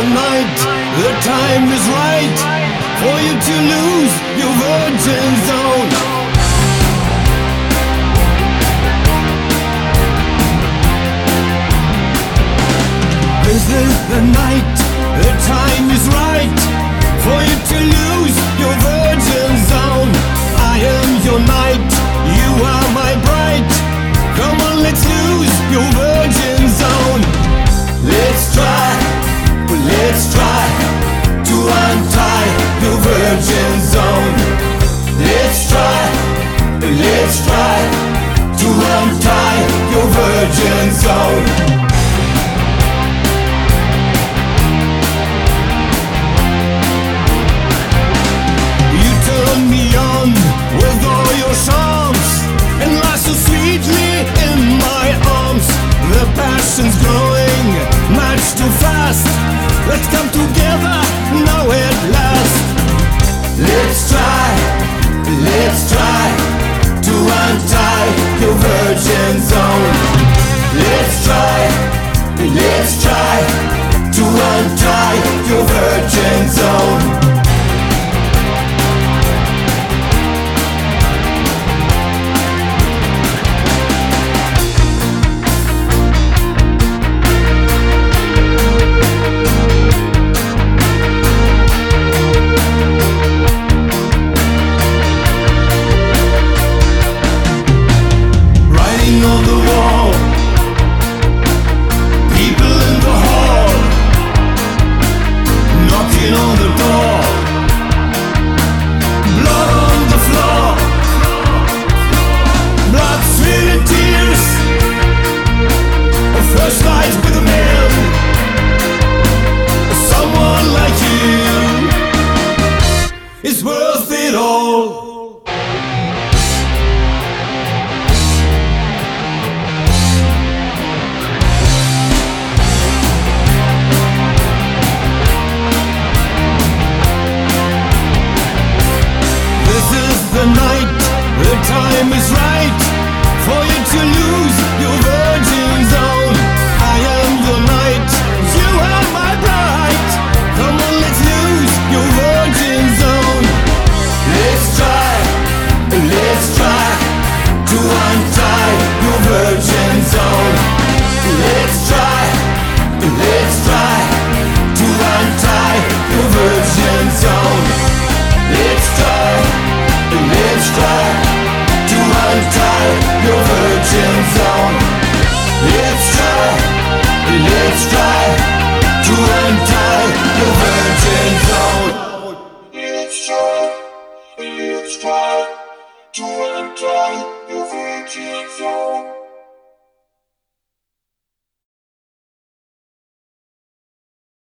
night, the time is right for you to lose your virgin zone. This is the night, the time is right for you to lose your virgin zone. I am your knight, you are my bride. Come on, let's lose your virgin zone. Let's try to untie your virgin zone. Let's try to untie your virgin zone. With all your charms, and lie so sweetly in my arms. The passion's growing much too fast. Let's come together now at last. Let's try to untie your virgin zone. Let's try to untie your virgin zone. On the wall, people in the hall, knocking on the door, blood on the floor, blood, sweat and tears. A first night with a man, someone like you is worth it all. The night, the time is right for you to lose your virgin zone. I am your knight, you are my bride. Come on, let's lose your virgin zone. Let's try to untie your virgin zone. Let's try to untie your virgin zone. Let's try to untie your virgin zone. Let's try to untie your virgin zone. Let's try to untie your virgin zone.